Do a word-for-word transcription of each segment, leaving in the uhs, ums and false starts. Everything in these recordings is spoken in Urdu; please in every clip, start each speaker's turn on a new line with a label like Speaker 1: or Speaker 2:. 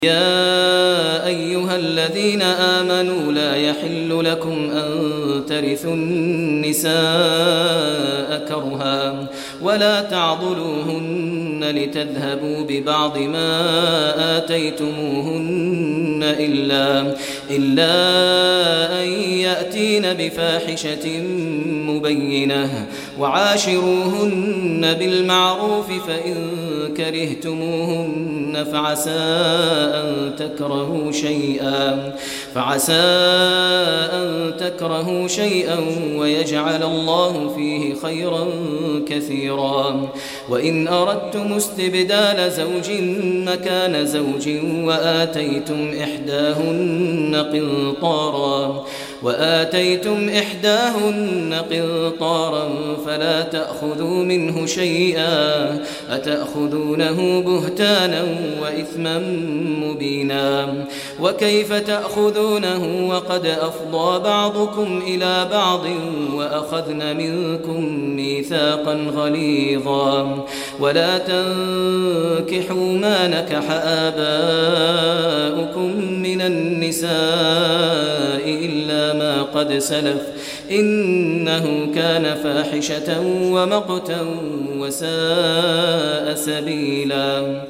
Speaker 1: يا أيها الذين آمنوا لا يحل لكم أن ترثوا النساء كرها ولا تعضلوهن لتذهبوا ببعض ما آتيتموهن إلا, إلا أن يأتين بفاحشة مبينة وعاشروهن بالمعروف فإن كرهتموهن فعسى أن تكرهوا شيئا فعسى أن تكرهوا شيئا ويجعل الله فيه خيرا كثيرا وإن أردتم استبدال زوج مكان زوج وآتيتم إحداهن قنطارا وآتيتم إحداهن قنطارا فلا تأخذوا منه شيئا أتأخذونه بهتانا وإثما مبينا وكيف تأخذونه وقد أفضى بعضكم إلى بعض وأخذن منكم ميثاقا غليظا ولا تنكحوا ما نكح آباؤكم من النساء إلا ما قد سلف إنه كان فاحشة ومقتا وساء سبيلا۔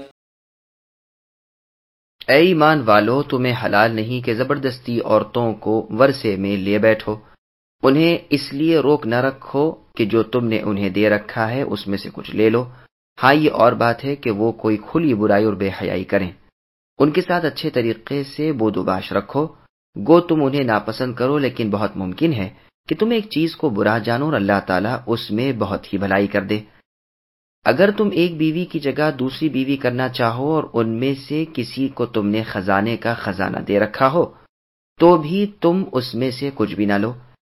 Speaker 2: اے ایمان والو، تمہیں حلال نہیں کہ زبردستی عورتوں کو ورثے میں لے بیٹھو، انہیں اس لیے روک نہ رکھو کہ جو تم نے انہیں دے رکھا ہے اس میں سے کچھ لے لو۔ ہاں یہ اور بات ہے کہ وہ کوئی کھلی برائی اور بے حیائی کریں، ان کے ساتھ اچھے طریقے سے بود و باش رکھو، گو تم انہیں ناپسند کرو لیکن بہت ممکن ہے کہ تم ایک چیز کو برا جانو اور اللہ تعالیٰ اس میں بہت ہی بھلائی کر دے۔ اگر تم ایک بیوی کی جگہ دوسری بیوی کرنا چاہو اور ان میں سے کسی کو تم نے خزانے کا خزانہ دے رکھا ہو تو بھی تم اس میں سے کچھ بھی نہ لو،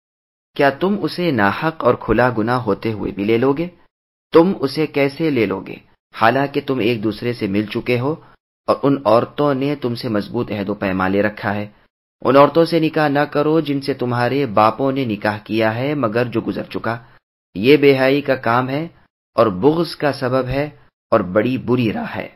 Speaker 2: کیا تم اسے ناحق اور کھلا گناہ ہوتے ہوئے بھی لے لوگے؟ تم اسے کیسے لے لوگے حالانکہ تم ایک دوسرے سے مل چکے ہو اور ان عورتوں نے تم سے مضبوط عہد و پیمان لے رکھا ہے؟ ان عورتوں سے نکاح نہ کرو جن سے تمہارے باپوں نے نکاح کیا ہے مگر جو گزر چکا، یہ بے حیائی کا کام ہے اور بغض کا سبب ہے اور بڑی بری راہ ہے۔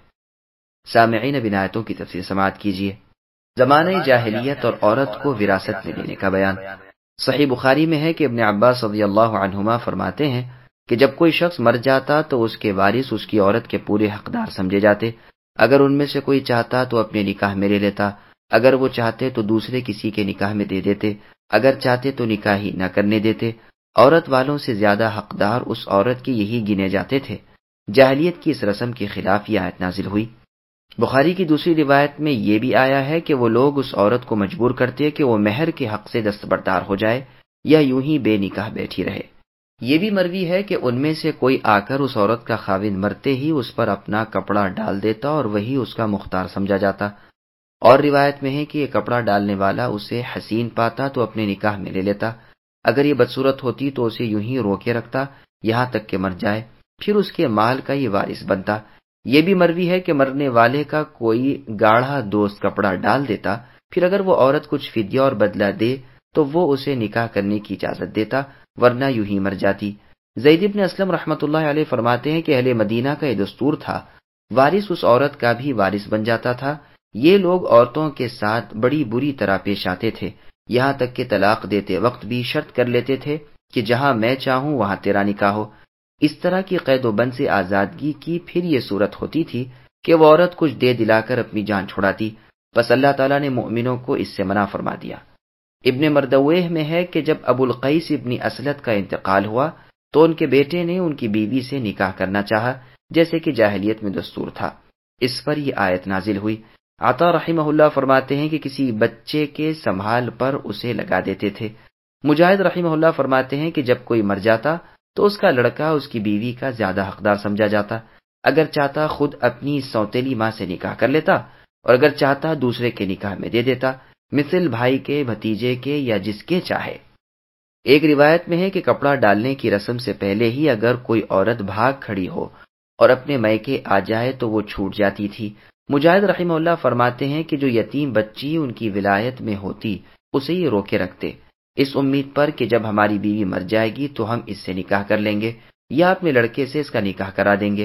Speaker 2: سامعین اب ان آیتوں کی تفسیر سماعت کیجیے۔ زمانہ جاہلیت اور عورت کو وراثت میں لینے کا بیان۔ صحیح بخاری میں ہے کہ ابن عباس رضی اللہ عنہما فرماتے ہیں کہ جب کوئی شخص مر جاتا تو اس کے وارث اس کی عورت کے پورے حقدار سمجھے جاتے، اگر ان میں سے کوئی چاہتا تو اپنے نکاح میں لے لیتا، اگر وہ چاہتے تو دوسرے کسی کے نکاح میں دے دیتے، اگر چاہتے تو نکاح ہی نہ کرنے دیتے۔ عورت والوں سے زیادہ حقدار اس عورت کے یہی گنے جاتے تھے۔ جاہلیت کی اس رسم کے خلاف یہ آیت نازل ہوئی۔ بخاری کی دوسری روایت میں یہ بھی آیا ہے کہ وہ لوگ اس عورت کو مجبور کرتے کہ وہ مہر کے حق سے دستبردار ہو جائے یا یوں ہی بے نکاح بیٹھی رہے۔ یہ بھی مروی ہے کہ ان میں سے کوئی آ کر اس عورت کا خاوند مرتے ہی اس پر اپنا کپڑا ڈال دیتا اور وہی اس کا مختار سمجھا جاتا۔ اور روایت میں ہے کہ یہ کپڑا ڈالنے والا اسے حسین پاتا تو اپنے نکاح میں لے لیتا، اگر یہ بدصورت ہوتی تو اسے یوں ہی روکے رکھتا یہاں تک کہ مر جائے، پھر اس کے مال کا یہ وارث بنتا۔ یہ بھی مروی ہے کہ مرنے والے کا کوئی گاڑھا دوست کپڑا ڈال دیتا، پھر اگر وہ عورت کچھ فدیہ اور بدلہ دے تو وہ اسے نکاح کرنے کی اجازت دیتا، ورنہ یوں ہی مر جاتی۔ زید بن اسلم رحمۃ اللہ علیہ فرماتے ہیں کہ اہل مدینہ کا یہ دستور تھا، وارث اس عورت کا بھی وارث بن جاتا تھا۔ یہ لوگ عورتوں کے ساتھ بڑی بری طرح پیش آتے تھے، یہاں تک کہ طلاق دیتے وقت بھی شرط کر لیتے تھے کہ جہاں میں چاہوں وہاں تیرا نکاح ہو۔ اس طرح کی قید و بند سے آزادگی کی پھر یہ صورت ہوتی تھی کہ وہ عورت کچھ دے دلا کر اپنی جان چھڑاتی، بس اللہ تعالیٰ نے مومنوں کو اس سے منع فرما دیا۔ ابن مردویہ میں ہے کہ جب ابو القیس ابن اسلط کا انتقال ہوا تو ان کے بیٹے نے ان کی بیوی سے نکاح کرنا چاہا جیسے کہ جاہلیت میں دستور تھا، اس پر یہ آیت نازل ہوئی۔ عطا رحمہ اللہ فرماتے ہیں کہ کسی بچے کے سنبھال پر اسے لگا دیتے تھے۔ مجاہد رحمہ اللہ فرماتے ہیں کہ جب کوئی مر جاتا تو اس کا لڑکا اس کی بیوی کا زیادہ حقدار سمجھا جاتا، اگر چاہتا خود اپنی سوتیلی ماں سے نکاح کر لیتا اور اگر چاہتا دوسرے کے نکاح میں دے دیتا، مثل بھائی کے، بھتیجے کے یا جس کے چاہے۔ ایک روایت میں ہے کہ کپڑا ڈالنے کی رسم سے پہلے ہی اگر کوئی عورت بھاگ کھڑی ہو اور اپنے میکے آ جائے تو وہ چھوٹ جاتی تھی۔ مجاہد رحمہ اللہ فرماتے ہیں کہ جو یتیم بچی ان کی ولایت میں ہوتی اسے یہ روکے رکھتے، اس امید پر کہ جب ہماری بیوی مر جائے گی تو ہم اس سے نکاح کر لیں گے یا اپنے لڑکے سے اس کا نکاح کرا دیں گے۔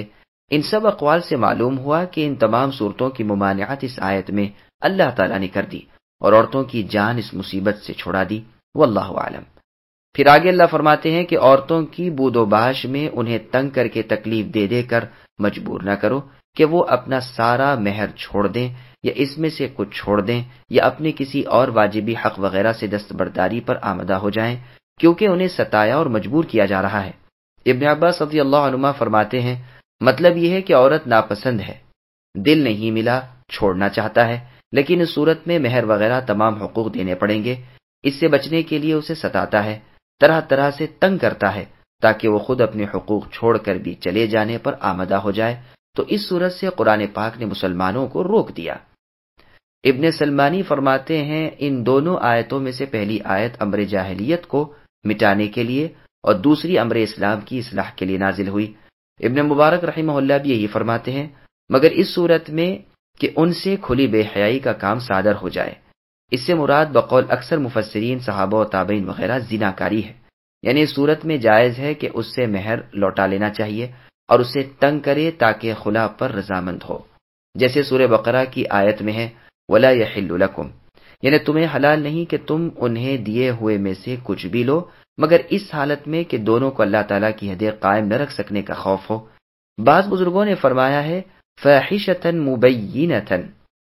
Speaker 2: ان سب اقوال سے معلوم ہوا کہ ان تمام صورتوں کی ممانعت اس آیت میں اللہ تعالیٰ نے کر دی اور عورتوں کی جان اس مصیبت سے چھڑا دی، واللہ عالم۔ پھر آگے اللہ فرماتے ہیں کہ عورتوں کی بود و باش میں انہیں تنگ کر کے تکلیف دے دے کر مجبور نہ کرو کہ وہ اپنا سارا مہر چھوڑ دیں یا اس میں سے کچھ چھوڑ دیں یا اپنے کسی اور واجبی حق وغیرہ سے دستبرداری پر آمدہ ہو جائیں، کیونکہ انہیں ستایا اور مجبور کیا جا رہا ہے۔ ابن عباس رضی اللہ عنہما فرماتے ہیں مطلب یہ ہے کہ عورت ناپسند ہے، دل نہیں ملا، چھوڑنا چاہتا ہے، لیکن اس صورت میں مہر وغیرہ تمام حقوق دینے پڑیں گے۔ اس سے بچنے کے لیے اسے ستاتا ہے، طرح طرح سے تنگ کرتا ہے تاکہ وہ خود اپنے حقوق چھوڑ کر بھی چلے جانے پر آمدہ ہو جائے، تو اس صورت سے قرآن پاک نے مسلمانوں کو روک دیا۔ ابن سلمانی فرماتے ہیں ان دونوں آیتوں میں سے پہلی آیت امر جاہلیت کو مٹانے کے لیے اور دوسری امر اسلام کی اصلاح کے لیے نازل ہوئی۔ ابن مبارک رحمہ اللہ بھی یہی فرماتے ہیں مگر اس صورت میں کہ ان سے کھلی بے حیائی کا کام صادر ہو جائے، اس سے مراد بقول اکثر مفسرین صحابہ و تابعین وغیرہ زنا کاری ہے، یعنی اس صورت میں جائز ہے کہ اس سے مہر لوٹا لینا چاہیے اور اسے تنگ کرے تاکہ خلا پر رضامند ہو، جیسے سورہ بقرہ کی آیت میں ہے وَلَا يَحِلُّ لَكُمْ، یعنی تمہیں حلال نہیں کہ تم انہیں دیے ہوئے میں سے کچھ بھی لو مگر اس حالت میں کہ دونوں کو اللہ تعالیٰ کی حدیں قائم نہ رکھ سکنے کا خوف ہو۔ بعض بزرگوں نے فرمایا ہے فاحشۃ مبینۃ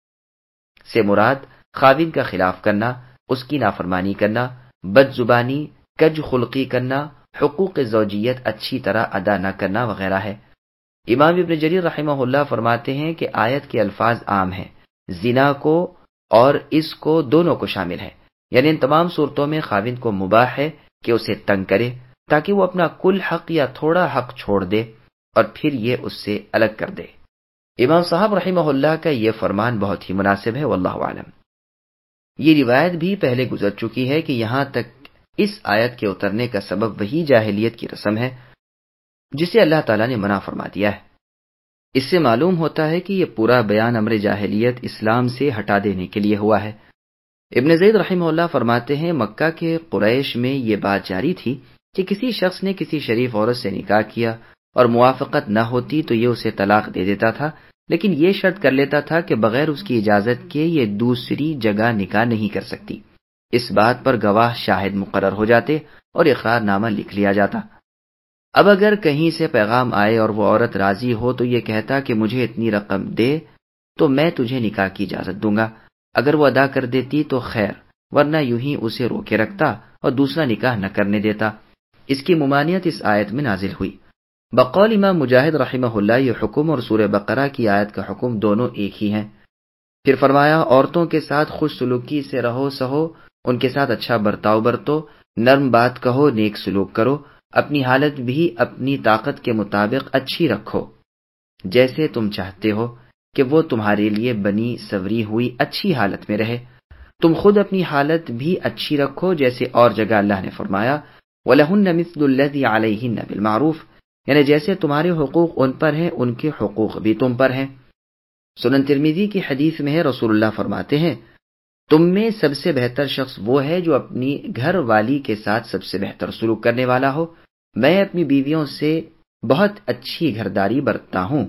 Speaker 2: سے مراد خاوند کا خلاف کرنا، اس کی نافرمانی کرنا، بد زبانی، کج خلقی کرنا، حقوق زوجیت اچھی طرح ادا نہ کرنا وغیرہ ہے۔ امام ابن جریر رحمہ اللہ فرماتے ہیں کہ آیت کے الفاظ عام ہیں، زنا کو اور اس کو دونوں کو شامل ہے، یعنی ان تمام صورتوں میں خاوند کو مباح ہے کہ اسے تنگ کرے تاکہ وہ اپنا کل حق یا تھوڑا حق چھوڑ دے اور پھر یہ اس سے الگ کر دے۔ امام صاحب رحمہ اللہ کا یہ فرمان بہت ہی مناسب ہے، واللہ عالم۔ یہ روایت بھی پہلے گزر چکی ہے کہ یہاں تک اس آیت کے اترنے کا سبب وہی جاہلیت کی رسم ہے جسے اللہ تعالیٰ نے منع فرما دیا ہے۔ اس سے معلوم ہوتا ہے کہ یہ پورا بیان امر جاہلیت اسلام سے ہٹا دینے کے لیے ہوا ہے۔ ابن زید رحمہ اللہ فرماتے ہیں مکہ کے قریش میں یہ بات جاری تھی کہ کسی شخص نے کسی شریف عورت سے نکاح کیا اور موافقت نہ ہوتی تو یہ اسے طلاق دے دیتا تھا، لیکن یہ شرط کر لیتا تھا کہ بغیر اس کی اجازت کے یہ دوسری جگہ نکاح نہیں کر سکتی۔ اس بات پر گواہ شاہد مقرر ہو جاتے اور اقرار نامہ لکھ لیا جاتا۔ اب اگر کہیں سے پیغام آئے اور وہ عورت راضی ہو تو یہ کہتا کہ مجھے اتنی رقم دے تو میں تجھے نکاح کی اجازت دوں گا، اگر وہ ادا کر دیتی تو خیر، ورنہ یوں ہی اسے روکے رکھتا اور دوسرا نکاح نہ کرنے دیتا۔ اس کی ممانعت اس آیت میں نازل ہوئی۔ بقول امام مجاہد رحمہ اللہ یہ حکم اور سورہ بقرہ کی آیت کا حکم دونوں ایک ہی ہیں۔ پھر فرمایا عورتوں کے ساتھ خوش سلوکی سے رہو سہو، ان کے ساتھ اچھا برتاؤ برتو، نرم بات کہو، نیک سلوک کرو، اپنی حالت بھی اپنی طاقت کے مطابق اچھی رکھو، جیسے تم چاہتے ہو کہ وہ تمہارے لیے بنی سوری ہوئی اچھی حالت میں رہے۔ تم خود اپنی حالت بھی اچھی رکھو، جیسے اور جگہ اللہ نے فرمایا وَلَهُنَّ مِثْلُ الَّذِي عَلَيْهِنَّ بِالْمَعْرُوفِ، یعنی جیسے تمہارے حقوق ان پر ہیں ان کے حقوق بھی تم پر ہیں۔ سنن ترمذی کی حدیث میں ہے رسول اللہ فرماتے ہیں تم میں سب سے بہتر شخص وہ ہے جو اپنی گھر والی کے ساتھ سب سے بہتر سلوک کرنے والا ہو۔ میں اپنی بیویوں سے بہت اچھی گھرداری برتتا ہوں۔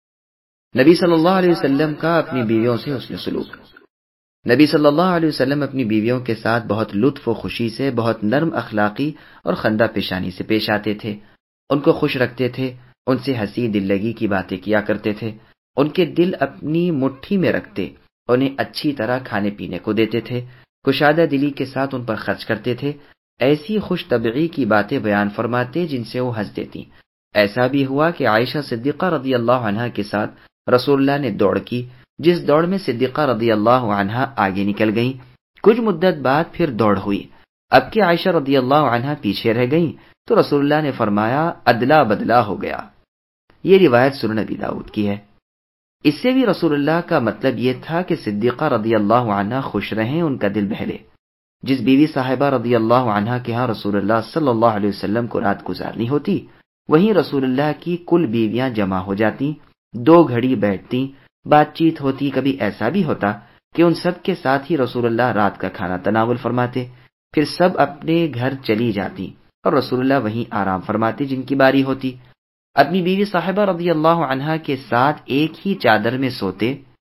Speaker 2: نبی صلی اللہ علیہ وسلم کا اپنی بیویوں سے حسن سلوک۔ نبی صلی اللہ علیہ وسلم اپنی بیویوں کے ساتھ بہت لطف و خوشی سے، بہت نرم اخلاقی اور خندہ پیشانی سے پیش آتے تھے، ان کو خوش رکھتے تھے، ان سے ہنسی دل لگی کی باتیں کیا کرتے تھے، ان کے دل اپنی مٹھی میں رکھتے، انہیں اچھی طرح کھانے پینے کو دیتے تھے، کشادہ دلی کے ساتھ ان پر خرچ کرتے تھے، ایسی خوش طبعی کی باتیں بیان فرماتے جن سے وہ ہنس دیتی۔ ایسا بھی ہوا کہ عائشہ صدیقہ رضی اللہ عنہا کے ساتھ رسول اللہ نے دوڑ کی، جس دوڑ میں صدیقہ رضی اللہ عنہا آگے نکل گئیں۔ کچھ مدت بعد پھر دوڑ ہوئی، اب کہ عائشہ رضی اللہ عنہا پیچھے رہ گئیں تو رسول اللہ نے فرمایا ادلا بدلا ہو گیا۔ یہ روایت سنن ابی داؤد کی ہے۔ اس سے بھی رسول اللہ کا مطلب یہ تھا کہ صدیقہ رضی اللہ عنہا خوش رہیں، ان کا دل بہلے۔ جس بیوی صاحبہ رضی اللہ عنہا کے ہاں رسول اللہ صلی اللہ علیہ وسلم کو رات گزارنی ہوتی، وہیں رسول اللہ کی کل بیویاں جمع ہو جاتی، دو گھڑی بیٹھتی، بات چیت ہوتی۔ کبھی ایسا بھی ہوتا کہ ان سب کے ساتھ ہی رسول اللہ رات کا کھانا تناول فرماتے، پھر سب اپنے گھر چلی جاتی اور رسول اللہ وہیں آرام فرماتے جن کی باری ہوتی۔ اپنی بیوی صاحبہ رضی اللہ عنہا کے ساتھ ایک ہی چادر میں سوتے،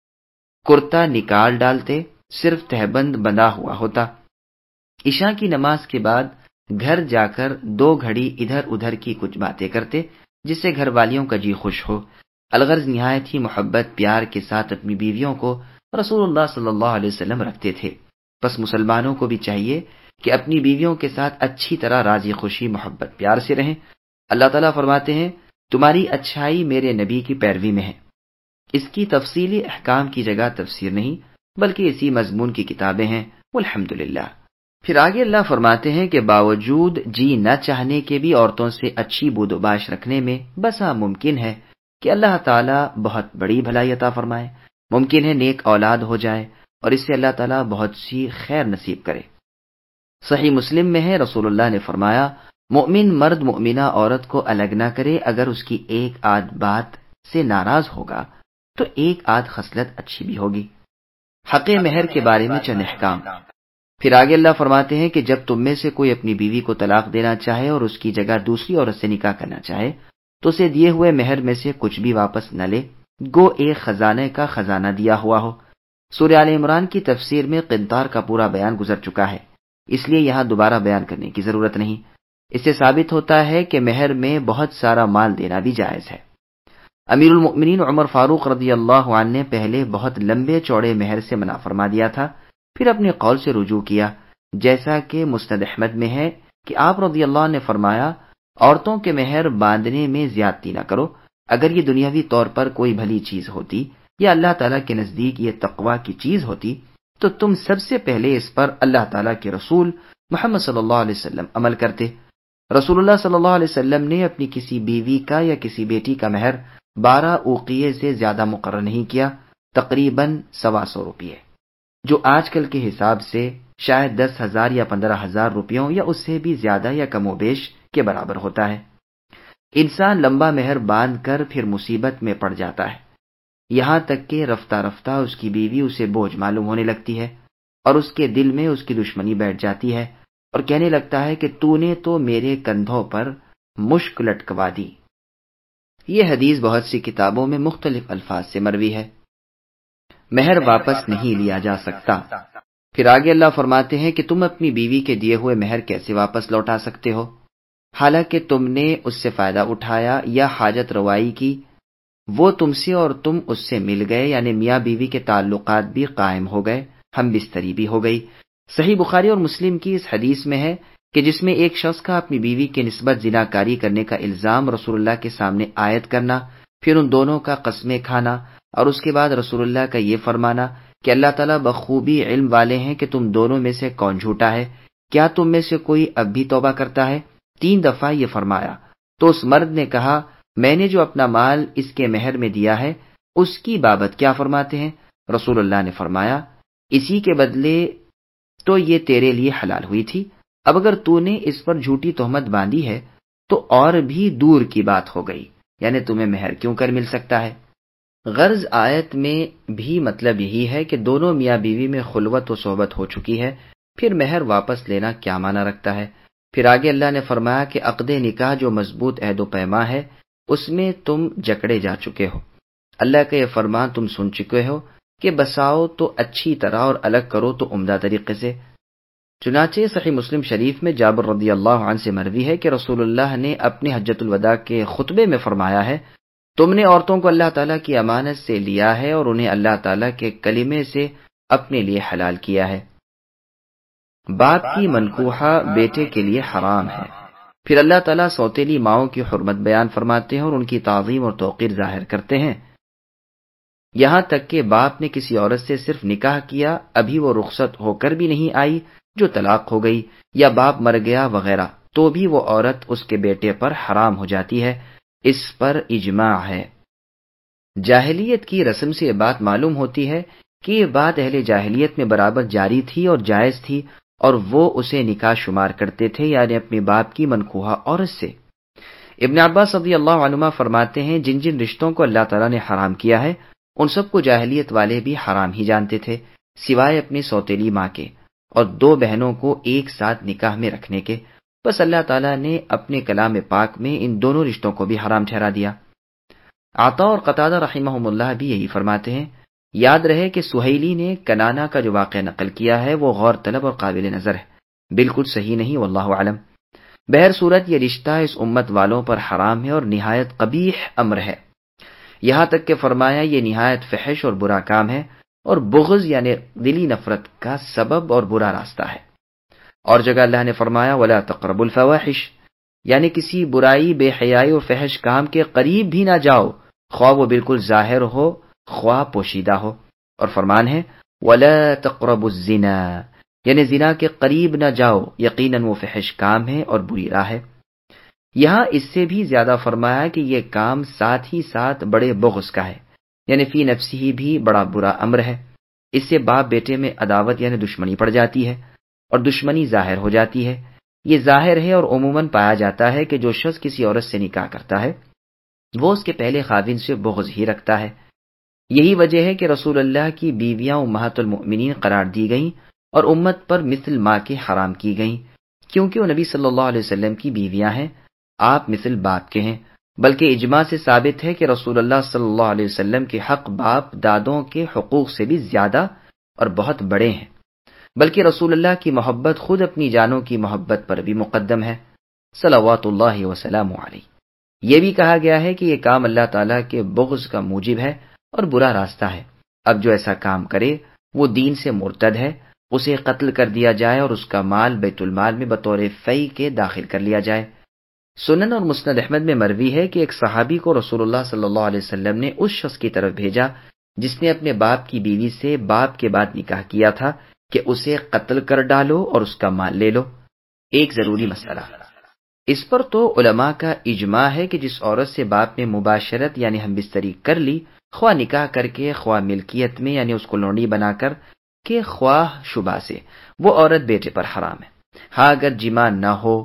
Speaker 2: کرتا نکال ڈالتے، صرف تہبند بندھا ہوا ہوتا۔ عشاء کی نماز کے بعد گھر جا کر دو گھڑی ادھر ادھر کی کچھ باتیں کرتے جس سے گھر والیوں کا جی خوش ہو۔ الغرض نہایت ہی محبت پیار کے ساتھ اپنی بیویوں کو رسول اللہ صلی اللہ علیہ وسلم رکھتے تھے۔ بس مسلمانوں کو بھی چاہیے کہ اپنی بیویوں کے ساتھ اچھی طرح راضی خوشی محبت پیار سے رہیں۔ اللہ تعالیٰ فرماتے ہیں تمہاری اچھائی میرے نبی کی پیروی میں ہے۔ اس کی تفصیلی احکام کی جگہ تفسیر نہیں بلکہ اسی مضمون کی کتابیں ہیں، والحمدللہ۔ پھر آگے اللہ فرماتے ہیں کہ باوجود جی نہ چاہنے کے بھی عورتوں سے اچھی بود و باش رکھنے میں بسا ممکن ہے کہ اللہ تعالیٰ بہت بڑی بھلائی عطا فرمائے، ممکن ہے نیک اولاد ہو جائے اور اس سے اللہ تعالیٰ بہت سی خیر نصیب کرے۔ صحیح مسلم میں ہے، رسول اللہ نے فرمایا مومن مرد مومنہ عورت کو الگ نہ کرے، اگر اس کی ایک آدھ بات سے ناراض ہوگا تو ایک آدھ خصلت اچھی بھی ہوگی۔ حق مہر کے بارے میں چند احکام۔ پھر آگے اللہ فرماتے ہیں کہ جب تم میں سے کوئی اپنی بیوی کو طلاق دینا چاہے اور اس کی جگہ دوسری عورت سے نکاح کرنا چاہے تو اسے دیے ہوئے مہر میں سے کچھ بھی واپس نہ لے، گو ایک خزانے کا خزانہ دیا ہوا ہو۔ سورہ آل عمران کی تفسیر میں قنطار کا پورا بیان گزر چکا ہے، اس لیے یہاں دوبارہ بیان کرنے کی ضرورت نہیں۔ اس سے ثابت ہوتا ہے کہ مہر میں بہت سارا مال دینا بھی جائز ہے۔ امیر المؤمنین عمر فاروق رضی اللہ عنہ نے پہلے بہت لمبے چوڑے مہر سے منع فرما دیا تھا، پھر اپنے قول سے رجوع کیا، جیسا کہ مسند احمد میں ہے کہ آپ رضی اللہ عنہ نے فرمایا عورتوں کے مہر باندھنے میں زیادتی نہ کرو، اگر یہ دنیاوی طور پر کوئی بھلی چیز ہوتی یا اللہ تعالیٰ کے نزدیک یہ تقوی کی چیز ہوتی تو تم سب سے پہلے اس پر اللہ تعالیٰ کے رسول محمد صلی اللہ علیہ وسلم عمل کرتے۔ رسول اللہ صلی اللہ علیہ وسلم نے اپنی کسی بیوی کا یا کسی بیٹی کا مہر بارہ اوقیے سے زیادہ مقرر نہیں کیا، تقریباً سوا سو روپیے، جو آج کل کے حساب سے شاید دس ہزار یا پندرہ ہزار روپیوں یا اس سے بھی زیادہ یا کم و بیش کے برابر ہوتا ہے۔ انسان لمبا مہر باندھ کر پھر مصیبت میں پڑ جاتا ہے، یہاں تک کہ رفتہ رفتہ اس کی بیوی اسے بوجھ معلوم ہونے لگتی ہے اور اس کے دل میں اس کی دشمنی بیٹھ جاتی ہے اور کہنے لگتا ہے کہ تو نے تو میرے کندھوں پر مشک لٹکوا دی۔ یہ حدیث بہت سی کتابوں میں مختلف الفاظ سے مروی ہے۔ مہر واپس نہیں لیا جا سکتا۔ پھر آگے اللہ فرماتے ہیں کہ تم اپنی بیوی کے دیے ہوئے مہر کیسے واپس لوٹا سکتے ہو، حالانکہ تم نے اس سے فائدہ اٹھایا یا حاجت روائی کی، وہ تم سے اور تم اس سے مل گئے، یعنی میاں بیوی کے تعلقات بھی قائم ہو گئے، ہم بستری بھی ہو گئی۔ صحیح بخاری اور مسلم کی اس حدیث میں ہے کہ جس میں ایک شخص کا اپنی بیوی کے نسبت زناکاری کرنے کا الزام رسول اللہ کے سامنے عائد کرنا، پھر ان دونوں کا قسمیں کھانا اور اس کے بعد رسول اللہ کا یہ فرمانا کہ اللہ تعالیٰ بخوبی علم والے ہیں کہ تم دونوں میں سے کون جھوٹا ہے، کیا تم میں سے کوئی اب بھی توبہ کرتا ہے؟ تین دفعہ یہ فرمایا تو اس مرد نے کہا میں نے جو اپنا مال اس کے مہر میں دیا ہے اس کی بابت کیا فرماتے ہیں؟ رسول اللہ نے فرمایا اسی کے بدلے تو یہ تیرے لیے حلال ہوئی تھی، اب اگر تو نے اس پر جھوٹی تہمت باندھی ہے تو اور بھی دور کی بات ہو گئی، یعنی تمہیں مہر کیوں کر مل سکتا ہے۔ غرض آیت میں بھی مطلب یہی ہے کہ دونوں میاں بیوی میں خلوت و صحبت ہو چکی ہے، پھر مہر واپس لینا کیا معنی رکھتا ہے؟ پھر آگے اللہ نے فرمایا کہ عقد نکاح جو مضبوط عہد و پیما ہے اس میں تم جکڑے جا چکے ہو۔ اللہ کا یہ فرمان تم سن چکے ہو کہ بساؤ تو اچھی طرح اور الگ کرو تو عمدہ طریقے سے۔ چنانچہ صحیح مسلم شریف میں جابر رضی اللہ عنہ سے مروی ہے کہ رسول اللہ نے اپنے حجۃ الوداع کے خطبے میں فرمایا ہے تم نے عورتوں کو اللہ تعالیٰ کی امانت سے لیا ہے اور انہیں اللہ تعالیٰ کے کلمے سے اپنے لیے حلال کیا ہے۔ باپ کی منکوحہ بیٹے کے لیے حرام ہے۔ پھر اللہ تعالیٰ سوتیلی ماؤں کی حرمت بیان فرماتے ہیں اور ان کی تعظیم اور توقیر ظاہر کرتے ہیں، یہاں تک کہ باپ نے کسی عورت سے صرف نکاح کیا، ابھی وہ رخصت ہو کر بھی نہیں آئی جو طلاق ہو گئی، یا باپ مر گیا وغیرہ، تو بھی وہ عورت اس کے بیٹے پر حرام ہو جاتی ہے۔ اس پر اجماع ہے۔ جاہلیت کی رسم سے یہ بات معلوم ہوتی ہے کہ یہ بات اہل جاہلیت میں برابر جاری تھی اور جائز تھی، اور وہ اسے نکاح شمار کرتے تھے، یعنی اپنے باپ کی منکوحہ عورت سے۔ ابن عباس رضی اللہ عنہما فرماتے ہیں جن جن رشتوں کو اللہ تعالیٰ نے حرام کیا ہے ان سب کو جاہلیت والے بھی حرام ہی جانتے تھے، سوائے اپنی سوتیلی ماں کے اور دو بہنوں کو ایک ساتھ نکاح میں رکھنے کے، بس اللہ تعالیٰ نے اپنے کلام پاک میں ان دونوں رشتوں کو بھی حرام ٹھہرا دیا۔ عطا اور قتادہ رحمہم اللہ بھی یہی فرماتے ہیں۔ یاد رہے کہ سہیلی نے کنانہ کا جو واقعہ نقل کیا ہے وہ غور طلب اور قابل نظر ہے، بالکل صحیح نہیں، واللہ اعلم۔ بہر صورت یہ رشتہ اس امت والوں پر حرام ہے اور نہایت قبیح امر ہے، یہاں تک کہ فرمایا یہ نہایت فحش اور برا کام ہے اور بغض یعنی دلی نفرت کا سبب اور برا راستہ ہے۔ اور جگہ اللہ نے فرمایا وَلَا تَقْرَبُوا الْفَوَاحِشَ، یعنی کسی برائی، بے حیائی اور فحش کام کے قریب بھی نہ جاؤ، خواہ وہ بالکل ظاہر ہو خواہ پوشیدہ ہو۔ اور فرمان ہے وَلَا تَقْرَبُوا الزِّنَا، یعنی زنا کے قریب نہ جاؤ، یقیناً وہ فحش کام ہے اور بری راہ ہے۔ یہاں اس سے بھی زیادہ فرمایا کہ یہ کام ساتھ ہی ساتھ بڑے بغض کا ہے، یعنی فی نفسی ہی بھی بڑا برا امر ہے۔ اس سے باپ بیٹے میں عداوت یعنی دشمنی پڑ جاتی ہے اور دشمنی ظاہر ہو جاتی ہے۔ یہ ظاہر ہے اور عموماً پایا جاتا ہے کہ جو شخص کسی عورت سے نکاح کرتا ہے وہ اس کے پہلے خاوند سے بغض ہی رکھتا ہے۔ یہی وجہ ہے کہ رسول اللہ کی بیویاں امہات المؤمنین قرار دی گئیں اور امت پر مثل ماں کے حرام کی گئیں، کیونکہ وہ نبی صلی اللہ علیہ وسلم کی بیویاں ہیں، آپ مثل باپ کے ہیں۔ بلکہ اجماع سے ثابت ہے کہ رسول اللہ صلی اللہ علیہ وسلم کے حق باپ دادوں کے حقوق سے بھی زیادہ اور بہت بڑے ہیں، بلکہ رسول اللہ کی محبت خود اپنی جانوں کی محبت پر بھی مقدم ہے، صلوات اللہ وسلام علیہ۔ یہ بھی کہا گیا ہے کہ یہ کام اللہ تعالیٰ کے بغض کا موجب ہے اور برا راستہ ہے۔ اب جو ایسا کام کرے وہ دین سے مرتد ہے، اسے قتل کر دیا جائے اور اس کا مال بیت المال میں بطور فی کے داخل کر لیا جائے۔ سنن اور مسند احمد میں مروی ہے کہ ایک صحابی کو رسول اللہ صلی اللہ علیہ وسلم نے اس شخص کی طرف بھیجا جس نے اپنے باپ کی بیوی سے باپ کے بعد نکاح کیا تھا کہ اسے قتل کر ڈالو اور اس کا مال لے لو۔ ایک ضروری مسئلہ، اس پر تو علماء کا اجماع ہے کہ جس عورت سے باپ نے مباشرت یعنی ہم بستری کر لی، خواہ نکاح کر کے خواہ ملکیت میں یعنی اس کو لونڈی بنا کر کہ خواہ شبہ سے، وہ عورت بیٹے پر حرام ہے۔ ہاں اگر جماع نہ ہو،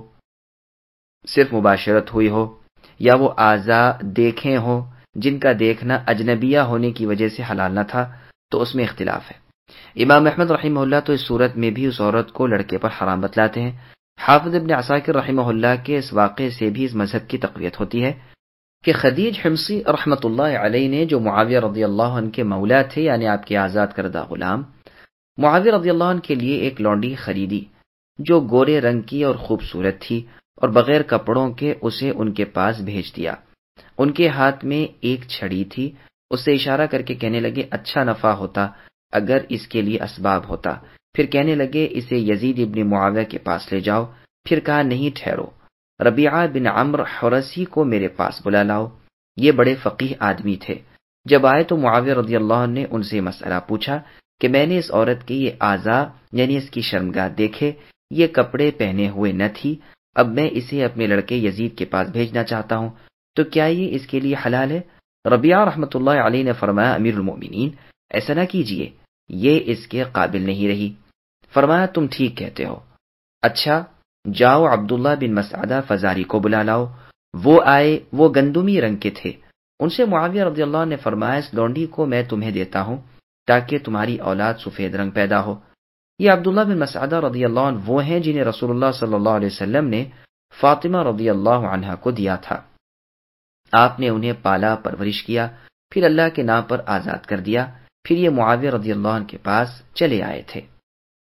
Speaker 2: صرف مباشرت ہوئی ہو، یا وہ اعضاء دیکھیں ہوں جن کا دیکھنا اجنبیہ ہونے کی وجہ سے حلال نہ تھا تو اس میں اختلاف ہے۔ امام احمد رحمہ اللہ تو اس صورت میں بھی اس عورت کو لڑکے پر حرام بتلاتے ہیں۔ حافظ ابن عساکر رحمہ اللہ کے اس واقعے سے بھی اس مذہب کی تقویت ہوتی ہے کہ خدیج حمصی رحمۃ اللہ علیہ نے جو معاویہ رضی اللہ عنہ کے مولا تھے یعنی آپ کے آزاد کردہ غلام، معاویہ رضی اللہ عنہ کے لیے ایک لونڈی خریدی جو گورے رنگ کی اور خوبصورت تھی اور بغیر کپڑوں کے اسے ان کے پاس بھیج دیا۔ ان کے ہاتھ میں ایک چھڑی تھی، اس سے اشارہ کر کے کہنے لگے اچھا نفع ہوتا اگر اس کے لیے اسباب ہوتا۔ پھر کہنے لگے اسے یزید ابن معاویہ کے پاس لے جاؤ۔ پھر کہا نہیں ٹھہرو، ربیعہ بن عمرو حرسی کو میرے پاس بلا لاؤ، یہ بڑے فقیہ آدمی تھے۔ جب آئے تو معاویہ رضی اللہ عنہ نے ان سے مسئلہ پوچھا کہ میں نے اس عورت کے یہ اعضاء یعنی اس کی شرمگاہ دیکھے، یہ کپڑے پہنے ہوئے نہ تھی، اب میں اسے اپنے لڑکے یزید کے پاس بھیجنا چاہتا ہوں، تو کیا یہ اس کے لیے حلال ہے؟ ربیعہ رحمۃ اللہ علیہ نے فرمایا امیر المؤمنین ایسا نہ کیجیے، یہ اس کے قابل نہیں رہی۔ فرمایا تم ٹھیک کہتے ہو، اچھا جاؤ عبداللہ بن مسعدہ فزاری کو بلا لاؤ۔ وہ آئے، وہ گندمی رنگ کے تھے۔ ان سے معاویہ رضی اللہ عنہ نے فرمایا اس لونڈی کو میں تمہیں دیتا ہوں تاکہ تمہاری اولاد سفید رنگ پیدا ہو۔ یہ عبداللہ بن مسعدہ رضی اللہ عنہ وہ ہیں جنہیں رسول اللہ صلی اللہ علیہ وسلم نے فاطمہ رضی اللہ عنہا کو دیا تھا۔ آپ نے انہیں پالا پرورش کیا، پھر اللہ کے نام پر آزاد کر دیا، پھر یہ معاویہ رضی اللہ عنہ کے پاس چلے آئے تھے۔